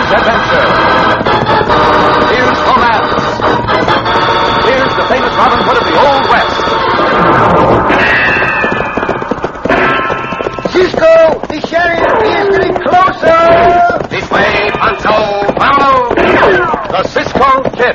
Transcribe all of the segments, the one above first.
adventure. Here's romance. Here's the famous Robin Hood of the Old West. Cisco, the sheriff is getting closer. This way, Pancho. Follow. The Cisco Kid.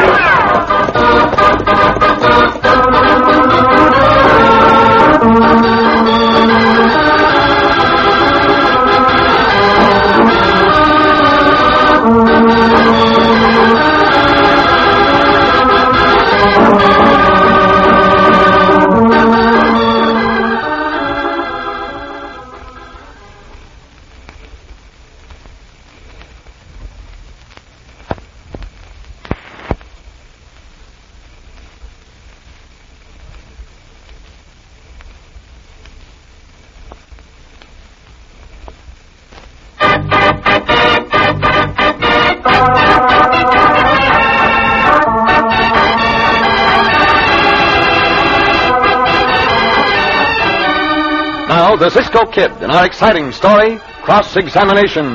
Now, the Cisco Kid in our exciting story, Cross-Examination.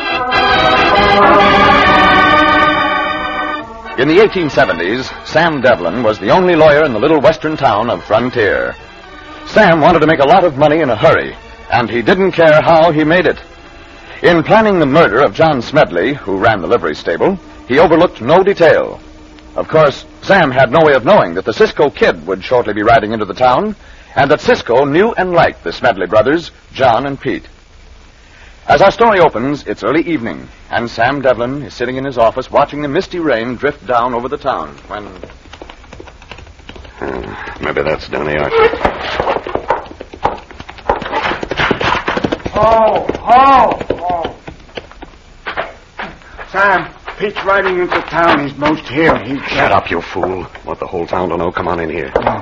In the 1870s, Sam Devlin was the only lawyer in the little western town of Frontier. Sam wanted to make a lot of money in a hurry, and he didn't care how he made it. In planning the murder of John Smedley, who ran the livery stable, he overlooked no detail. Of course, Sam had no way of knowing that the Cisco Kid would shortly be riding into the town, and that Cisco knew and liked the Smedley brothers, John and Pete. As our story opens, it's early evening, and Sam Devlin is sitting in his office watching the misty rain drift down over the town when... Maybe that's Donnie Archer. Oh. Sam, Pete's riding into town. He's most here. Shut up, you fool. Want the whole town to know? Come on in here. Oh.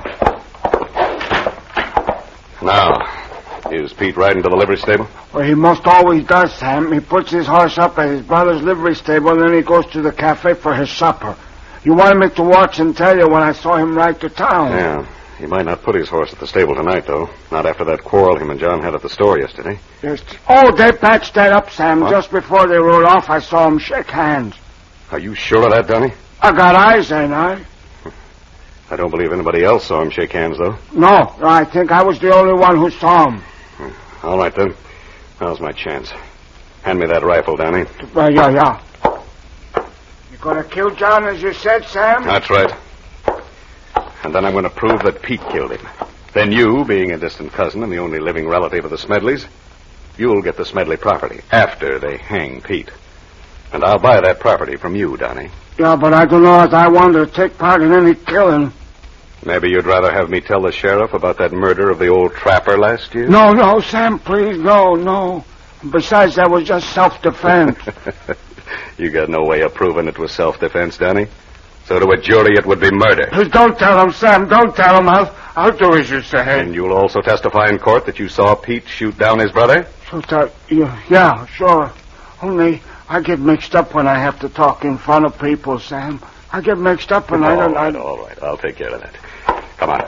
Now, is Pete riding to the livery stable? Well, he most always does, Sam. He puts his horse up at his brother's livery stable, and then he goes to the cafe for his supper. You wanted me to watch and tell you when I saw him ride to town. Yeah. He might not put his horse at the stable tonight, though. Not after that quarrel him and John had at the store yesterday. Yes. Oh, they patched that up, Sam. What? Just before they rode off, I saw him shake hands. Are you sure of that, Donnie? I got eyes, ain't I? I don't believe anybody else saw him shake hands, though. No, I think I was the only one who saw him. All right, then. Now's my chance. Hand me that rifle, Donnie. Yeah. You gonna kill John as you said, Sam? That's right. And then I'm going to prove that Pete killed him. Then you, being a distant cousin and the only living relative of the Smedleys, you'll get the Smedley property after they hang Pete. And I'll buy that property from you, Donnie. Yeah, but I don't know if I want to take part in any killing. Maybe you'd rather have me tell the sheriff about that murder of the old trapper last year? No, Sam, please, no. Besides, that was just self-defense. You got no way of proving it was self-defense, Donnie. So to a jury, it would be murder. Please don't tell him, Sam. Don't tell him. I'll do as you say. And you'll also testify in court that you saw Pete shoot down his brother? Yeah, sure. Only I get mixed up when I have to talk in front of people, Sam. I get mixed up and I don't... All right. I'll take care of that. Come on.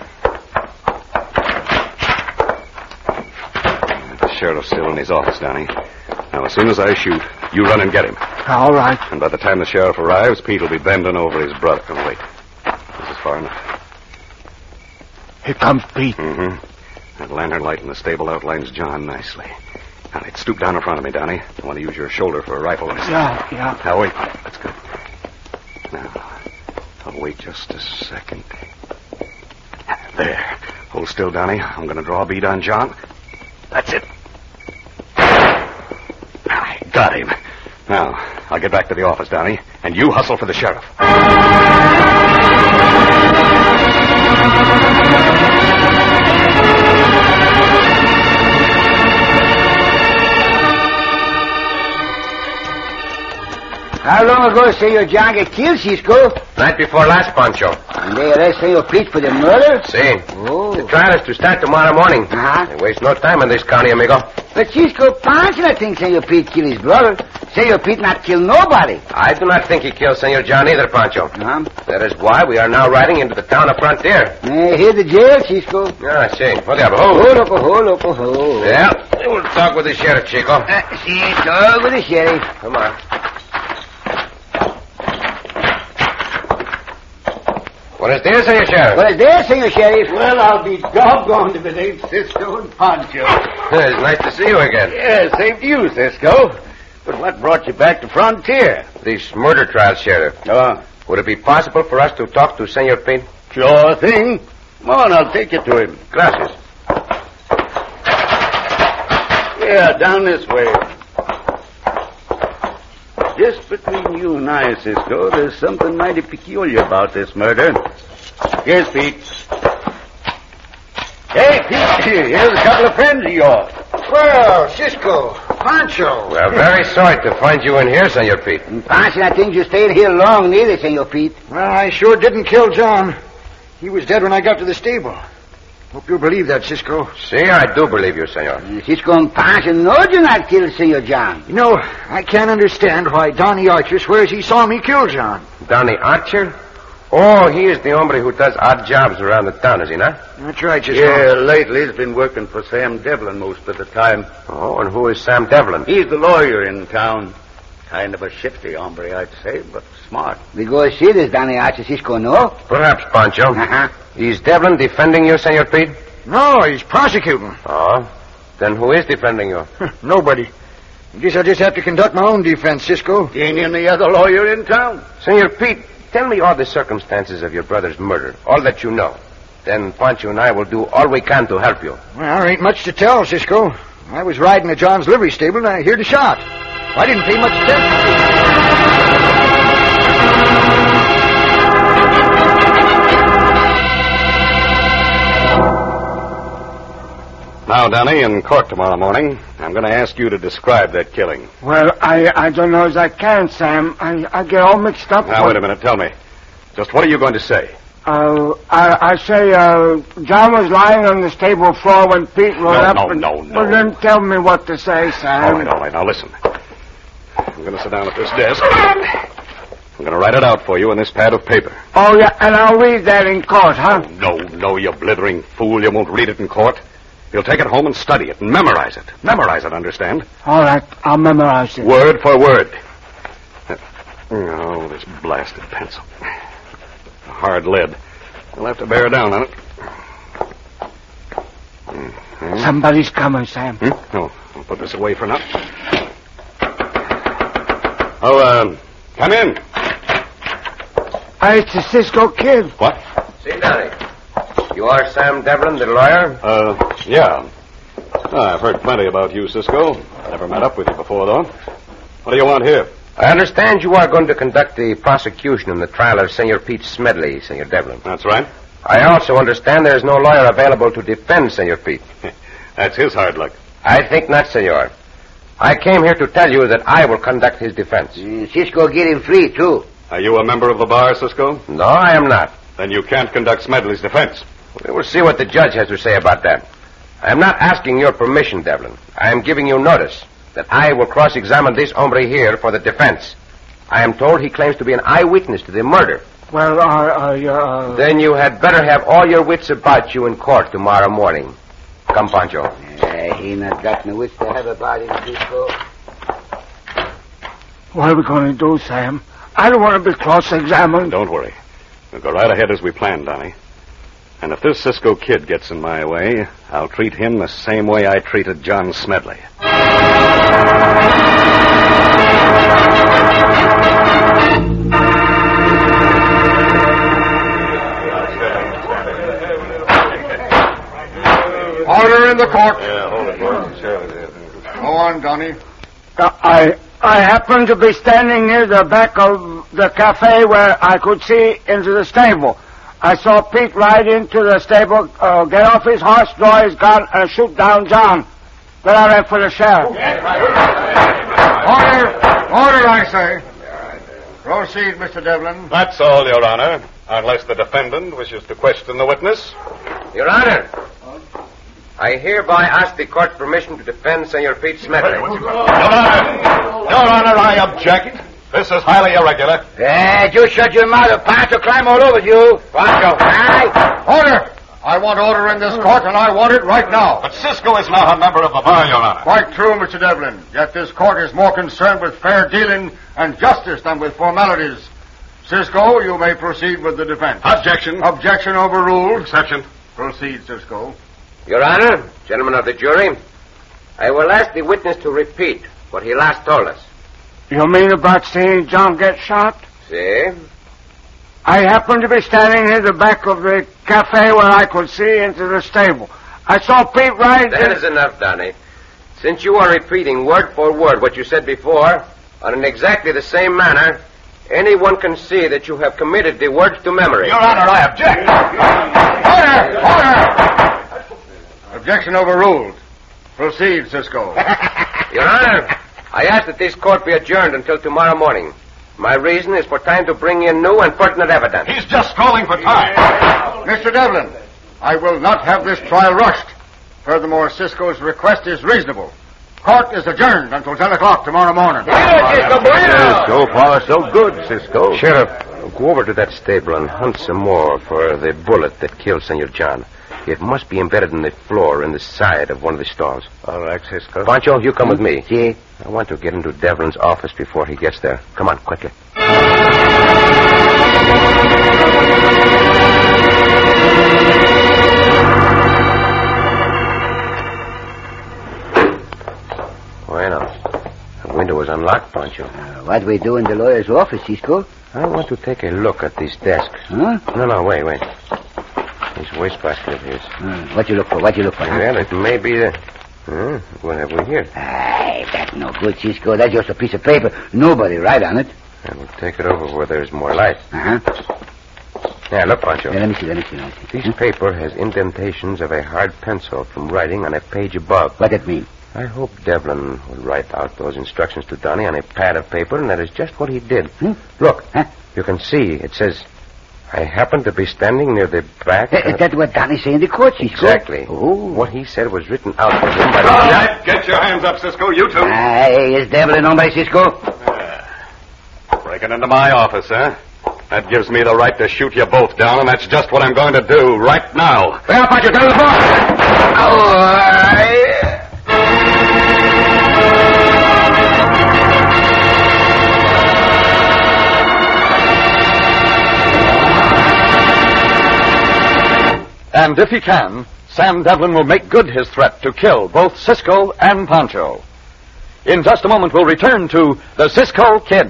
The sheriff's still in his office, Donnie. Now, as soon as I shoot, you run and get him. All right. And by the time the sheriff arrives, Pete will be bending over his brother. Oh, wait. This is far enough. Here comes Pete. Mm-hmm. That lantern light in the stable outlines John nicely. Now, stoop down in front of me, Donnie. I want to use your shoulder for a rifle. Yeah. Now, wait. That's good. Now, I'll wait just a second. There. Hold still, Donnie. I'm going to draw a bead on John. That's it. I got him. Now, I'll get back to the office, Donnie, and you hustle for the sheriff. How long ago Senor John get killed, Cisco? Night before last, Pancho. And they arrest Senor Pete for the murder? See. Oh. The trial is to start tomorrow morning. Uh-huh. They waste no time in this county, amigo. But Cisco, Pancho not think Senor Pete killed his brother. Senor Pete not kill nobody. I do not think he killed Senor John either, Pancho. Uh-huh. That is why we are now riding into the town of Frontier. Here the jail, Cisco. Ah, I see. What diablo? Ho. Yeah, we'll talk with the sheriff, Chico. See, talk with the sheriff. Come on. Buenos dias, Senor Sheriff. Buenos dias, Senor Sheriff. Well, I'll be doggone if it ain't Cisco and Pancho. It's nice to see you again. Yeah, same to you, Cisco. But what brought you back to Frontier? This murder trial, Sheriff. Would it be possible for us to talk to Senor Pete? Sure thing. Come on, I'll take you to him. Gracias. Yeah, down this way. Just between you and I, Cisco, there's something mighty peculiar about this murder. Here's Pete. Hey, Pete, here's a couple of friends of yours. Well, Cisco, Pancho. We're very sorry to find you in here, Senor Pete. Pancho, I think you stayed here long neither, Senor Pete. Well, I sure didn't kill John. He was dead when I got to the stable. Hope you believe that, Cisco. See, I do believe you, Senor. Cisco and Pancho know you not killed Senor John. You know, I can't understand why Donnie Archer swears he saw me kill John. Donnie Archer? Oh, he is the hombre who does odd jobs around the town, is he not? That's right, Cisco. Yeah, lately he's been working for Sam Devlin most of the time. Oh, and who is Sam Devlin? He's the lawyer in town. Kind of a shifty hombre, I'd say, but smart. We go see this Donnie Archer, Cisco, no? Perhaps, Pancho. Uh-huh. Is Devlin defending you, Senor Pete? No, he's prosecuting. Oh, then who is defending you? Nobody. I guess I'll just have to conduct my own defense, Cisco. Ain't any other lawyer in town. Senor Pete, tell me all the circumstances of your brother's murder, all that you know. Then Pancho and I will do all we can to help you. Well, there ain't much to tell, Cisco. I was riding at John's livery stable and I heard a shot. I didn't pay much attention. Now, Donnie, in court tomorrow morning, I'm going to ask you to describe that killing. Well, I don't know as I can, Sam. I get all mixed up. Now, wait a minute. Tell me. Just what are you going to say? I say, John was lying on the stable floor when Pete rode up. No. Well, then tell me what to say, Sam. All right. Now, listen. I'm going to sit down at this desk. I'm going to write it out for you on this pad of paper. Oh, yeah, and I'll read that in court, huh? No, you blithering fool. You won't read it in court. You'll take it home and study it and memorize it. Memorize it, understand? All right, I'll memorize it. Word for word. Oh, this blasted pencil. Hard lead. I'll have to bear down on it. Mm-hmm. Somebody's coming, Sam. No, I'll put this away for now. Oh, come in. It's the Cisco Kid. What? See, Donnie. You are Sam Devlin, the lawyer? Yeah. I've heard plenty about you, Cisco. Never met up with you before, though. What do you want here? I understand you are going to conduct the prosecution in the trial of Senor Pete Smedley, Senor Devlin. That's right. I also understand there is no lawyer available to defend Senor Pete. That's his hard luck. I think not, Senor. I came here to tell you that I will conduct his defense. Cisco get him free, too. Are you a member of the bar, Cisco? No, I am not. Then you can't conduct Smedley's defense. We will see what the judge has to say about that. I am not asking your permission, Devlin. I am giving you notice that I will cross-examine this hombre here for the defense. I am told he claims to be an eyewitness to the murder. Well, Then you had better have all your wits about you in court tomorrow morning. Come, Pancho. He not got no wits to have about him, Cisco. What are we going to do, Sam? I don't want to be cross-examined. Don't worry. We'll go right ahead as we planned, Donnie. And if this Cisco Kid gets in my way, I'll treat him the same way I treated John Smedley. Order in the court. Yeah, hold it. Go on, Donnie. I happened to be standing near the back of the cafe where I could see into the stable. I saw Pete ride into the stable, get off his horse, draw his gun, and shoot down John. Then I went for the sheriff. Order, I say. Proceed, Mr. Devlin. That's all, Your Honor, unless the defendant wishes to question the witness. Your Honor, I hereby ask the court's permission to defend Senor Pete Smedley. Your Honor, I object. This is highly irregular. You shut your mouth or Pancho climb all over you. Pancho. Aye. Order! I want order in this court, and I want it right now. But Cisco is not a member of the bar, Your Honor. Quite true, Mr. Devlin. Yet this court is more concerned with fair dealing and justice than with formalities. Cisco, you may proceed with the defense. Objection. Objection overruled. Exception. Proceed, Cisco. Your Honor, gentlemen of the jury, I will ask the witness to repeat what he last told us. You mean about seeing John get shot? See? I happened to be standing near the back of the cafe where I could see into the stable. I saw Pete ride... That is enough, Donnie. Since you are repeating word for word what you said before, and in exactly the same manner, anyone can see that you have committed the words to memory. Your Honor, I object. Order! Objection overruled. Proceed, Cisco. Your Honor, I ask that this court be adjourned until tomorrow morning. My reason is for time to bring in new and pertinent evidence. He's just calling for time. Mr. Devlin, I will not have this trial rushed. Furthermore, Cisco's request is reasonable. Court is adjourned until 10 o'clock tomorrow morning. So far, so good, Cisco. Sheriff, go over to that stable and hunt some more for the bullet that killed Senor John. It must be embedded in the floor in the side of one of the stalls. All right, Cisco. Pancho, you come with me. See? I want to get into Devlin's office before he gets there. Come on, quickly. Bueno, the window is unlocked, Pancho. What we do in the lawyer's office, Cisco? I want to take a look at these desks. Huh? No, wait. This wastebasket of his. What you look for? Huh? Well, it may be the... what have we here? Aye, that's no good, Cisco. That's just a piece of paper. Nobody write on it. I will take it over where there's more light. Uh-huh. Yeah, look, Pancho. Yeah, let me see. This paper has indentations of a hard pencil from writing on a page above. What that mean? I hope Devlin will write out those instructions to Donnie on a pad of paper, and that is just what he did. Look, you can see it says, I happen to be standing near the back... Is that what Donnie say in the court, Cisco? Exactly. Oh. What he said was written out for him by All right, get your hands up, Cisco, you two. Aye, is Devlin hombre, Cisco? Breaking into my office, huh? That gives me the right to shoot you both down, and that's just what I'm going to do right now. Well, Pancho, get on the floor! And if he can, Sam Devlin will make good his threat to kill both Cisco and Pancho. In just a moment, we'll return to the Cisco Kid.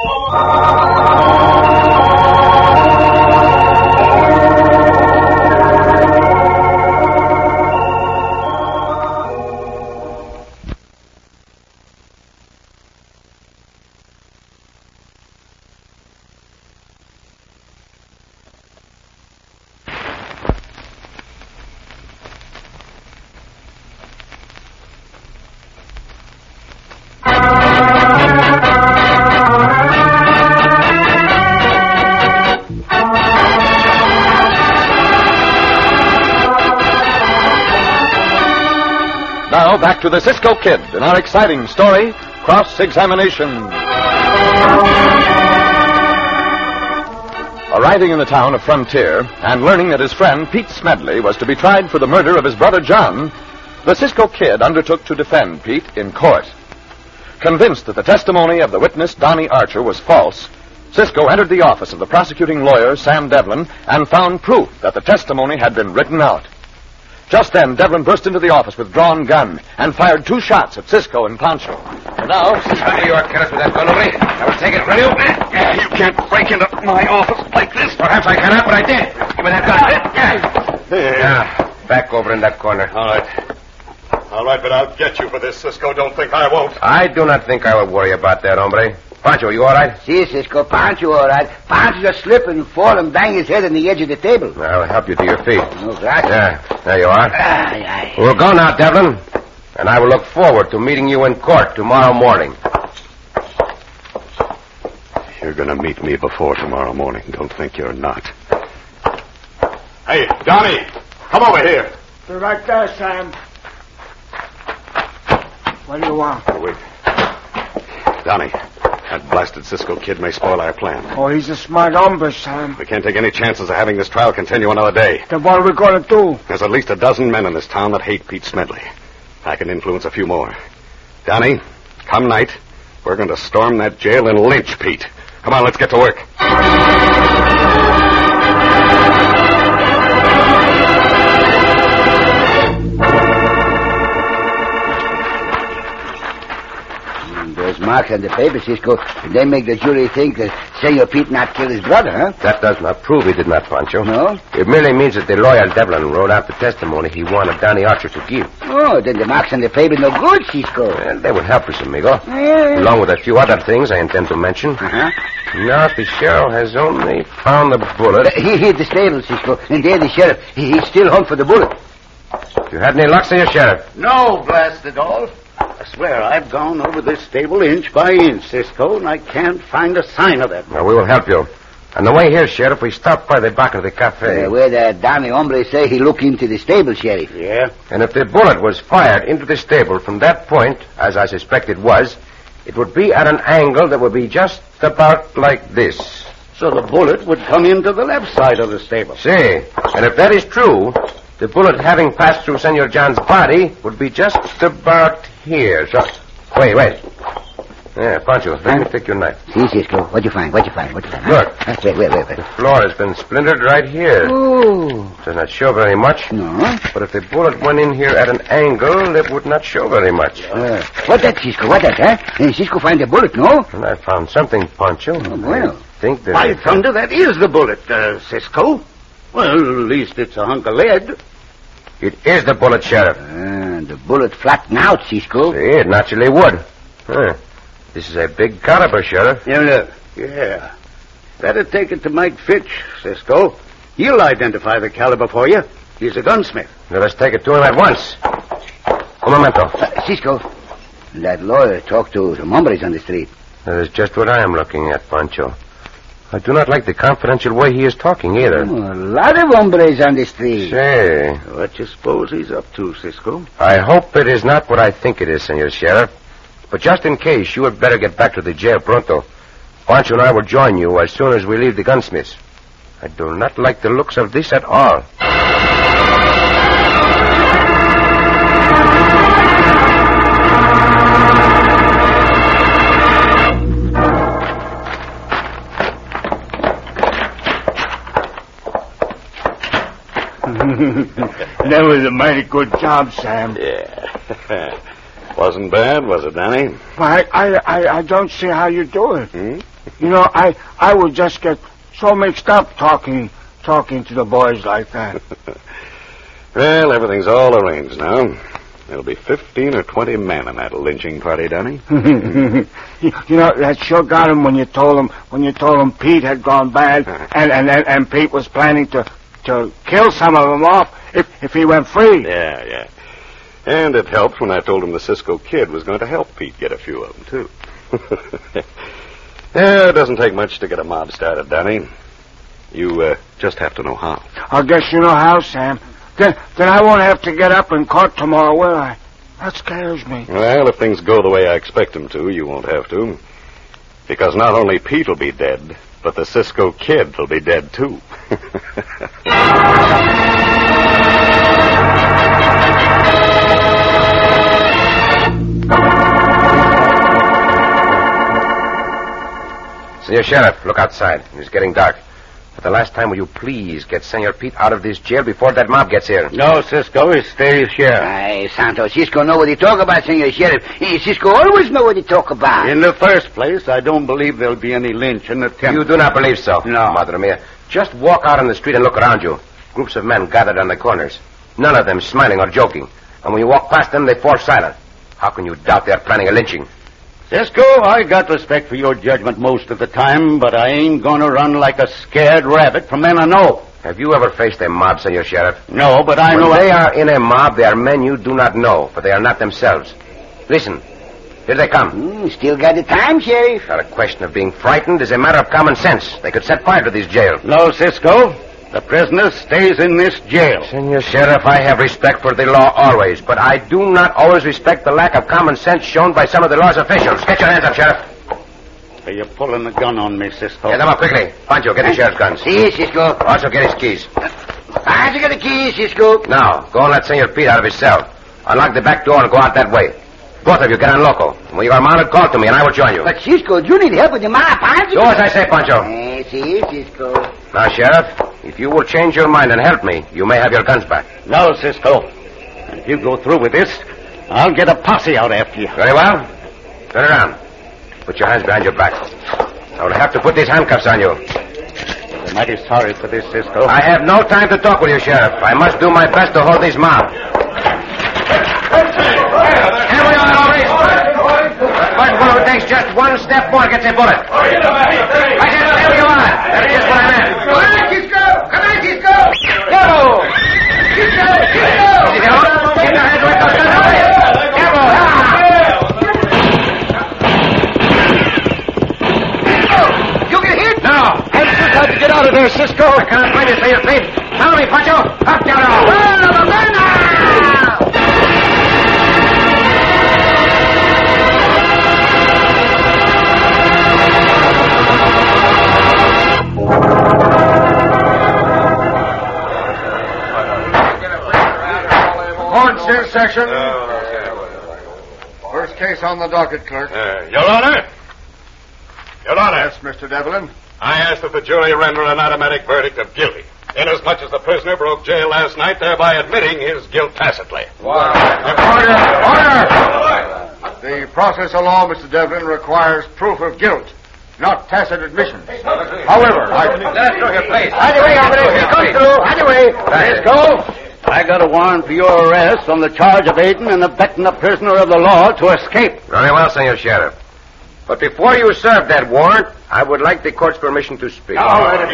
Now, back to the Cisco Kid in our exciting story, Cross-Examination. Arriving in the town of Frontier and learning that his friend Pete Smedley was to be tried for the murder of his brother John, the Cisco Kid undertook to defend Pete in court. Convinced that the testimony of the witness Donnie Archer was false, Cisco entered the office of the prosecuting lawyer Sam Devlin and found proof that the testimony had been written out. Just then, Devlin burst into the office with drawn gun and fired 2 shots at Cisco and Pancho. And now... You are careless with that gun, Lee. I will take it from you. You can't break into my office like this. Perhaps I cannot, but I did. Give me that gun. Yeah, back over in that corner. All right, but I'll get you for this, Cisco. Don't think I won't. I do not think I will worry about that, hombre. Pancho, you all right? See, Cisco, Pancho all right. Pancho just slip and fall and bang his head on the edge of the table. I'll help you to your feet. Oh, gracias. Yeah, there you are. Aye. We'll go now, Devlin. And I will look forward to meeting you in court tomorrow morning. You're going to meet me before tomorrow morning. Don't think you're not. Hey, Donnie, come over here. They're right there, Sam. What do you want? Oh, wait. Donnie, that blasted Cisco Kid may spoil our plan. Oh, he's a smart hombre, Sam. We can't take any chances of having this trial continue another day. Then what are we going to do? There's at least a dozen men in this town that hate Pete Smedley. I can influence a few more. Donnie, come night, we're going to storm that jail and lynch Pete. Come on, let's get to work. Those marks on the paper, Cisco, they make the jury think that Senor Pete not killed his brother, huh? That does not prove he did not, Pancho. No? It merely means that the lawyer Devlin wrote out the testimony he wanted Danny Archer to give. Oh, then the marks on the paper no good, Cisco. Well, they would help us, amigo. Yeah. Along with a few other things I intend to mention. Uh-huh. Now, the sheriff has only found the bullet. He hit the stable, Cisco, and there the sheriff. He still hunt for the bullet. You had any luck, Senor Sheriff? No, blast it all. I swear I've gone over this stable inch by inch, Cisco, and I can't find a sign of it. Well, we will help you. On the way here, Sheriff, we stopped by the back of the cafe. Where the Danny hombre say he look into the stable, Sheriff. Yeah? And if the bullet was fired into the stable from that point, as I suspect it was, it would be at an angle that would be just about like this. So the bullet would come into the left side of the stable. See, and if that is true, the bullet having passed through Senor John's body would be just about here. So, wait. Yeah, Pancho, let me take your knife. See, Cisco, what'd you find? Look. Huh? Wait. The floor has been splintered right here. Oh. Does not show very much. No. But if the bullet went in here at an angle, it would not show very much. What that, Cisco? What that, huh? And Cisco find the bullet, no? And I found something, Pancho. Oh, bueno. I think that... By thunder, that is the bullet, Cisco. Well, at least it's a hunk of lead. It is the bullet, Sheriff. The bullet flattened out, Cisco. See, it naturally would. This is a big caliber, Sheriff. Yeah. Better take it to Mike Fitch, Cisco. He'll identify the caliber for you. He's a gunsmith. Now, let's take it to him at once. Un momento. Cisco, that lawyer talked to some hombres on the street. That is just what I am looking at, Pancho. I do not like the confidential way he is talking, either. Oh, a lot of hombres on the street. Say, What you suppose he's up to, Cisco? I hope it is not what I think it is, Senor Sheriff. But just in case, you had better get back to the jail pronto. Pancho and I will join you as soon as we leave the gunsmiths. I do not like the looks of this at all. That was a mighty good job, Sam. Yeah. Wasn't bad, was it, Danny? I don't see how you do it. You know, I would just get so mixed up talking to the boys like that. Well, everything's all arranged now. There'll be 15 or 20 men in that lynching party, Danny. You know, that sure got him when you told him Pete had gone bad and Pete was planning to kill some of them off if he went free. Yeah. And it helped when I told him the Cisco Kid was going to help Pete get a few of them, too. Yeah, it doesn't take much to get a mob started, Danny. You just have to know how. I guess you know how, Sam. Then I won't have to get up in court tomorrow, will I? That scares me. Well, if things go the way I expect them to, you won't have to. Because not only Pete will be dead, but the Cisco Kid will be dead, too. Senor Sheriff, look outside. It's getting dark. For the last time, will you please get Senor Pete out of this jail before that mob gets here? No, Cisco, he stays here. Aye, Santo, Cisco know what he talk about, Senor Sheriff. Cisco always know what he talk about. In the first place, I don't believe there'll be any lynching attempt. You do not believe so? No. Madre mia. Just walk out on the street and look around you. Groups of men gathered on the corners. None of them smiling or joking. And when you walk past them, they fall silent. How can you doubt they're planning a lynching? Cisco, I got respect for your judgment most of the time, but I ain't gonna run like a scared rabbit from men I know. Have you ever faced a mob, Senor Sheriff? No, but I know... When they are in a mob, they are men you do not know, for they are not themselves. Listen. Here they come. Still got the time, Sheriff. Not a question of being frightened. It's a matter of common sense. They could set fire to this jail. No, Cisco. The prisoner stays in this jail. Senor Sheriff, I have respect for the law always, but I do not always respect the lack of common sense shown by some of the law's officials. Get your hands up, Sheriff. Are you pulling the gun on me, Cisco? Get them up quickly. Pancho, get the sheriff's guns. See, Cisco. Also get his keys. I got the keys, Cisco. Now, go and let Senor Pete out of his cell. Unlock the back door and go out that way. Both of you get on loco. When you are mounted, call to me, and I will join you. But, Cisco, you need help with your ma, Pancho. Do as I say, Pancho. Si, Cisco. Now, Sheriff, if you will change your mind and help me, you may have your guns back. No, Cisco. If you go through with this, I'll get a posse out after you. Very well. Turn around. Put your hands behind your back. I will have to put these handcuffs on you. I'm mighty sorry for this, Cisco. I have no time to talk with you, Sheriff. I must do my best to hold these mouths. Here we are, all right. First one who takes just one step more gets a bullet. I said, here you are. That's just what I meant. Come on, Cisco! Come on, Cisco! Go! Cisco! Get your hands with those guns. Go! You get hit? No. How'd you get out of there, Cisco? I can't find you, say your feet. Follow me, Pancho. Up, down, Court's in session. First case on the docket, clerk. Your Honor? Your Honor, Yes, Mr. Devlin. I ask that the jury render an automatic verdict of guilty, inasmuch as the prisoner broke jail last night, thereby admitting his guilt tacitly. Order! The process of law, Mr. Devlin, requires proof of guilt, not tacit admission. However, Let us through here, please. Cisco, I got a warrant for your arrest on the charge of aiding and abetting a prisoner of the law to escape. Very well, Senor Sheriff. But before you serve that warrant, I would like the court's permission to speak. Order!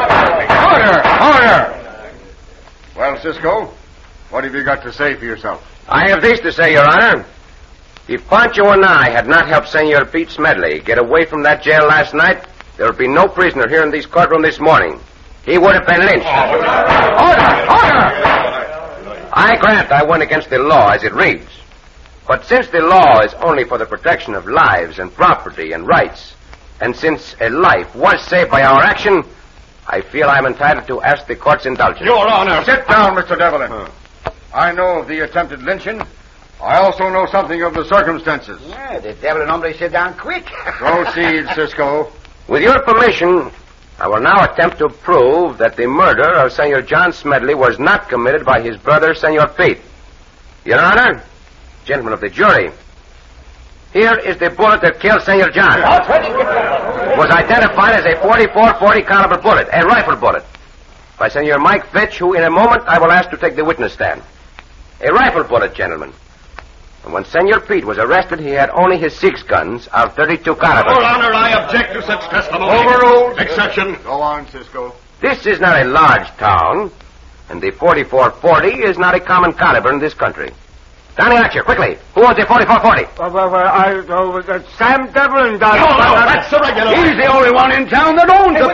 Well, Cisco, what have you got to say for yourself? I have this to say, Your Honor. If Pancho and I had not helped Senor Pete Smedley get away from that jail last night, there would be no prisoner here in this courtroom this morning. He would have been lynched. Order! I grant I went against the law as it reads. But since the law is only for the protection of lives and property and rights, and since a life was saved by our action, I feel I'm entitled to ask the court's indulgence. Your Honor. Sit down, Mr. Devlin. I know of the attempted lynching. I also know something of the circumstances. Yeah, the devil and hombre sit down quick. Proceed, Cisco. With your permission, I will now attempt to prove that the murder of Senor John Smedley was not committed by his brother, Senor Pete. Your Honor, gentlemen of the jury, here is the bullet that killed Senor John. It was identified as a .44-40 caliber bullet, a rifle bullet, by Senor Mike Fitch, who in a moment I will ask to take the witness stand. A rifle bullet, gentlemen. And when Senor Pete was arrested, he had only his 6 guns of .32 caliber. Your Honor, I object to such testimony. Overruled. Exception. Go on, Cisco. This is not a large town, and the .44-40 is not a common caliber in this country. Down the lecture, quickly. Who owns the .44-40? Sam Devlin does. No, that's the regular. He's the only one in town that owns a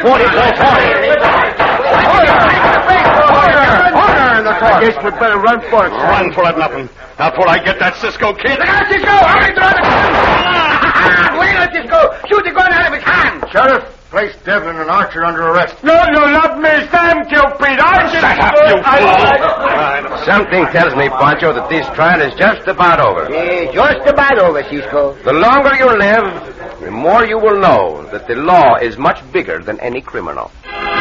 Order in the I court. guess we'd better run for it. Run for it, nothing. Not before I get that Cisco kid. Bueno, Cisco, shoot the gun out of his hand. Sheriff, place Devlin and Archer under arrest. No, not me. Sam killed Pete. I just... Shut up, you fool. Something tells me, Pancho, that this trial is just about over. Just about over, Cisco. The longer you live, the more you will know that the law is much bigger than any criminal.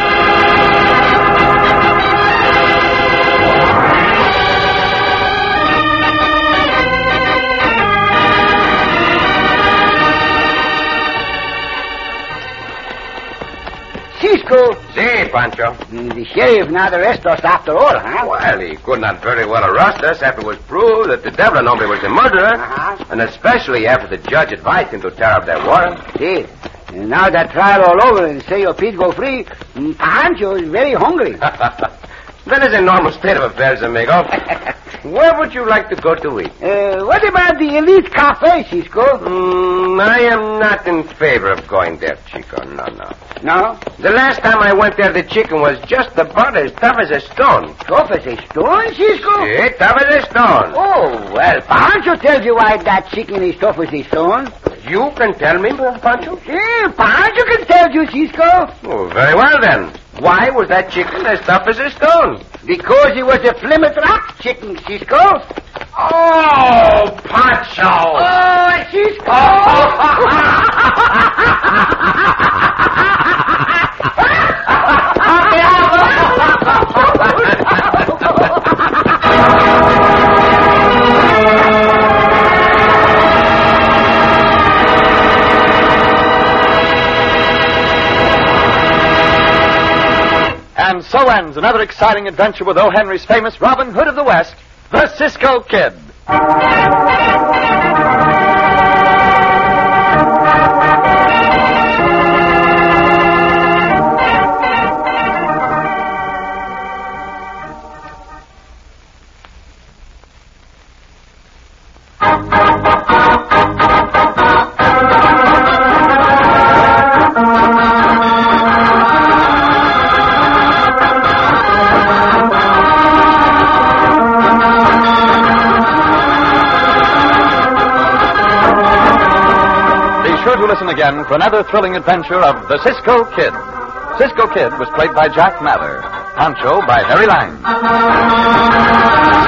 Cisco. See, Pancho. The sheriff not arrest us after all, huh? Well, he could not very well arrest us after it was proved that the Devlin hombre was the murderer, and especially after the judge advised him to tear up that warrant. See, and now that trial all over and Senor Pete go free, Pancho is very hungry. That is a normal state of affairs, amigo. Where would you like to go to eat? What about the Elite Cafe, Cisco? I am not in favor of going there, Chico. No. No? The last time I went there, the chicken was just about as tough as a stone. Tough as a stone, Cisco? See, tough as a stone. Oh, well, Pancho tells you why that chicken is tough as a stone. You can tell me, Pancho? Yeah, Pancho can tell you, Cisco. Oh, very well, then. Why was that chicken as tough as a stone? Because it was a Plymouth Rock chicken, Cisco. Oh, Pancho! Oh, Cisco! And so ends another exciting adventure with O. Henry's famous Robin Hood of the West, the Cisco Kid. To listen again for another thrilling adventure of the Cisco Kid. Cisco Kid was played by Jack Mather. Pancho by Harry Lang.